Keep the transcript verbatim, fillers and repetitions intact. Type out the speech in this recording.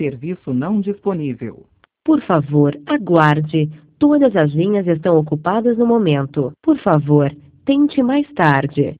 Serviço não disponível. Por favor, aguarde. Todas as linhas estão ocupadas no momento. Por favor, tente mais tarde.